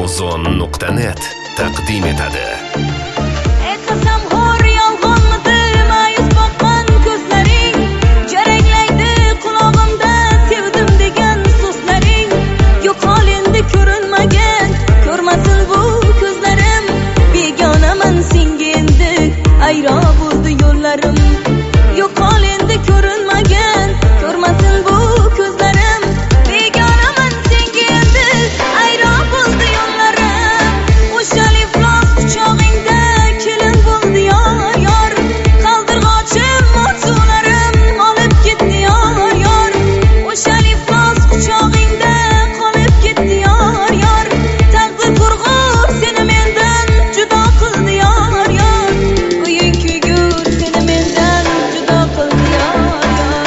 Ozon.net taqdim etadi. Qasamxo'r yolg'onmidi ma'yus boqqan ko'zlaring, jaranglaydi qulog'imda sevdim degan so'zlaring. Yo'qol endi ko'rinmagan, ko'rmasin bu ko'zlarim. Begonaman senga endi, ayro bo'ldi yo'llarim. Yo'qol endi ko'rinmagan, ko'rmasin bu ko'zlarim. Begonaman senga endi, ayro bo'ldi yo'llarim. O'shal iflos quchog'ingda kelin bo'ldi yor yor. Qaldirg'ochim orzularim olib ketdi yor yor. O'shal iflos quchog'ingda qolib ketdi yor yor. Taqdir qurg'ur seni mendan judo qildi yor yor. Uying kuygur seni mendan judo qildi yor yor.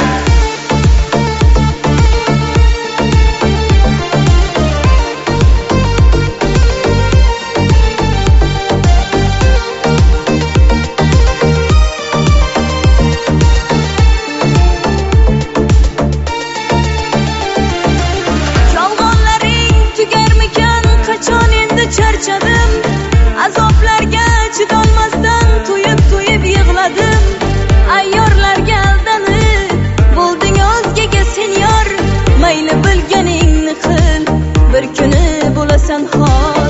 Yolg'onlaring tugarmikan, qachon endi charchadim. Azoblarga chidolmasdan to'yib yig'ladim. Ayyorlarga aldanib bo'lding o'zgaga sen yor. Mayli bilganingni qil, bir kuni bo'lasan xor.